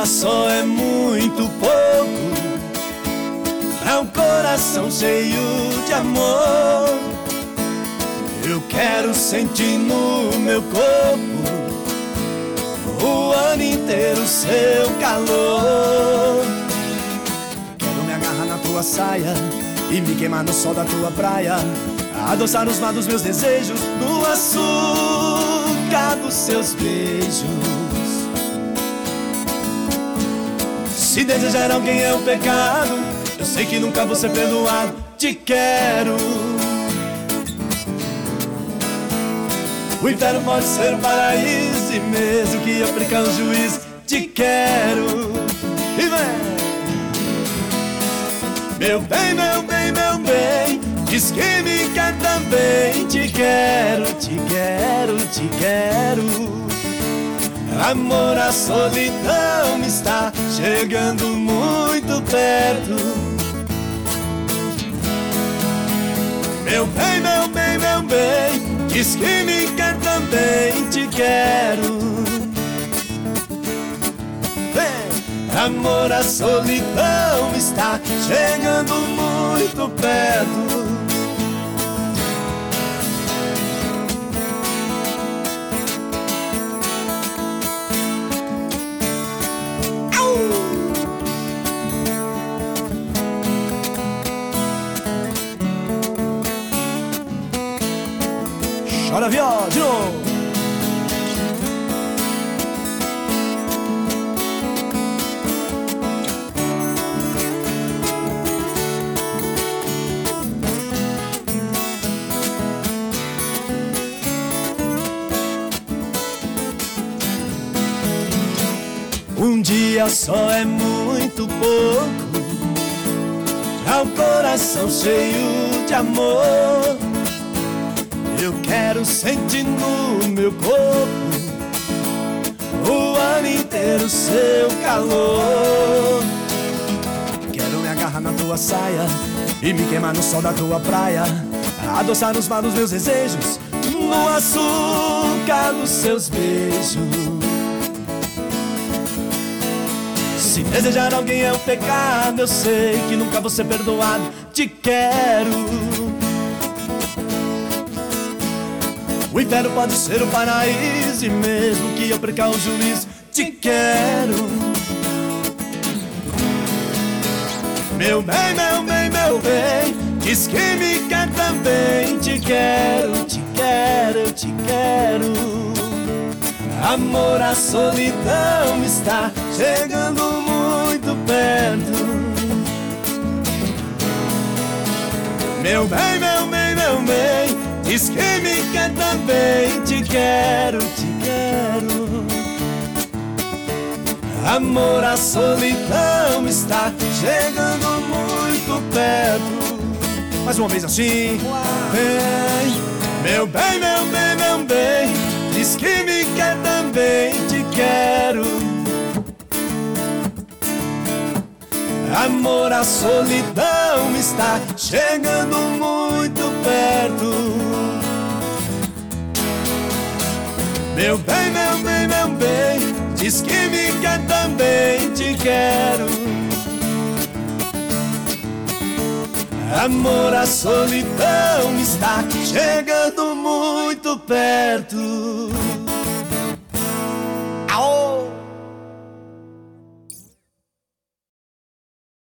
só é muito pouco pra um coração cheio de amor. Eu quero sentir no meu corpo o ano inteiro seu calor. Quero me agarrar na tua saia e me queimar no sol da tua praia, adoçar os mar dos meus desejos no açúcar dos seus beijos. Se desejar alguém é um pecado, eu sei que nunca vou ser perdoado. Te quero. O inferno pode ser um paraíso, e mesmo que eu perca o juiz, te quero. E vem! Meu bem, meu bem, meu bem, diz que me quer também. Te quero, te quero, te quero. Amor, a solidão está chegando muito perto. Meu bem, meu bem, meu bem, diz que me quer também. Te quero. Vem. Amor, a solidão está chegando muito perto. Chora viola, de novo. Um dia só é muito pouco pra um coração cheio de amor. Eu quero sentir no meu corpo o ano inteiro seu calor. Quero me agarrar na tua saia e me queimar no sol da tua praia, adoçar os mar dos meus desejos no açúcar dos seus beijos. Se desejar alguém é um pecado, eu sei que nunca vou ser perdoado. Te quero. O inferno pode ser um paraíso, e mesmo que eu perca o juízo, te quero. Meu bem, meu bem, meu bem, diz que me quer também. Te quero, te quero, te quero. Amor, a solidão está chegando muito perto. Meu bem, meu bem, meu bem, diz que me quer também. Te quero, te quero. Amor, a solidão está chegando muito perto. Mais uma vez assim. Vem, meu bem, meu bem, meu bem, diz que me quer também. Te quero. Amor, a solidão está chegando muito perto. Meu bem, meu bem, meu bem, diz que me quer também. Te quero. Amor, a solidão está chegando muito perto.